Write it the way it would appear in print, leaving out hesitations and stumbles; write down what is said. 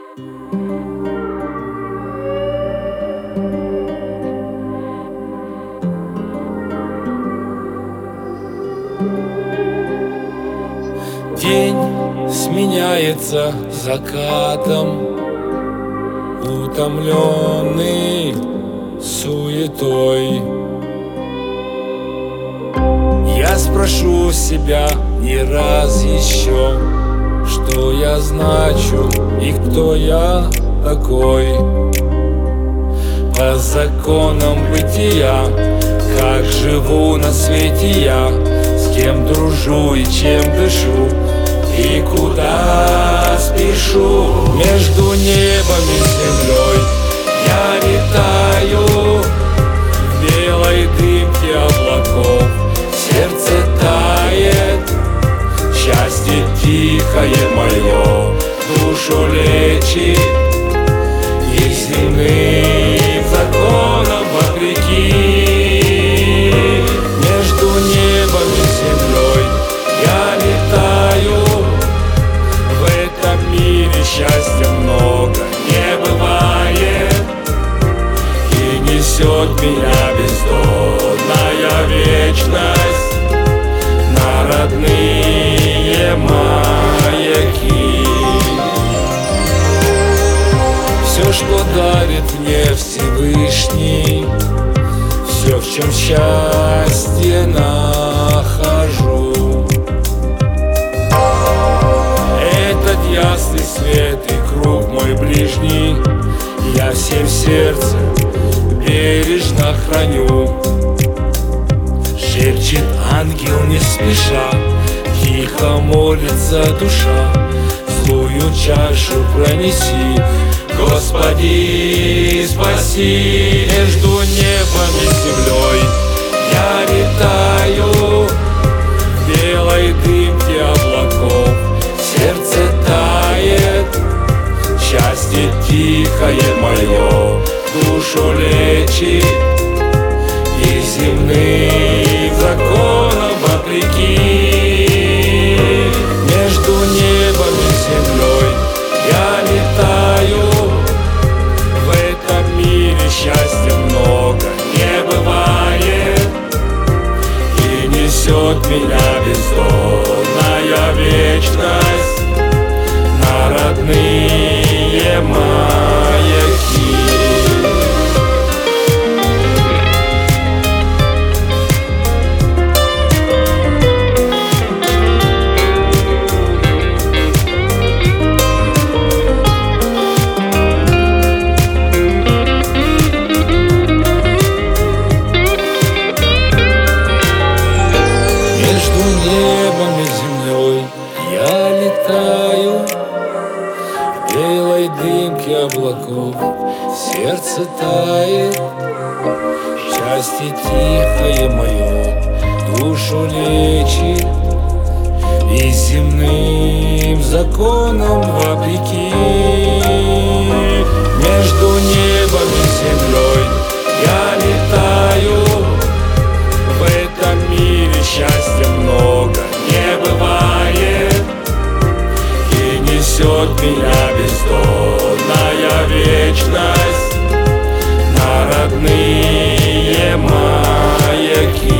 День сменяется закатом, утомленный суетой. Я спрошу себя не раз еще, что я значу и кто я такой. По законам бытия, как живу на свете я, с кем дружу и чем дышу, и куда спешу. Между небом и землей я летаю в белой дымке облаков. Сердце тает, счастье тихое мое душу лечит, и земным законам вопреки. Между небом и землей я летаю, в этом мире счастья много не бывает, и несет меня бездонная вечность на родные маяки. Все, что дарит мне Всевышний, все, в чем счастье нахожу, этот ясный свет и круг мой ближний я всем сердцем бережно храню. Шепчет ангел не спеша, тихо молится душа, злую чашу пронеси, Господи, спаси. Между небом и землей я летаю в белой дымке облаков. Сердце тает, счастье тихое мое душу лечит, и земным законам вопреки. Между небом и землей я летаю, в этом мире счастья много не бывает, и несет меня бездонная вечность на родные маяки. Небом и землей я летаю в белой дымке облаков. Сердце тает, счастье тихое мое душу лечит, и земным законам вопреки. Между небом и землей я летаю, в этом мире счастья много не бывает, и несет меня бездонная вечность на родные маяки.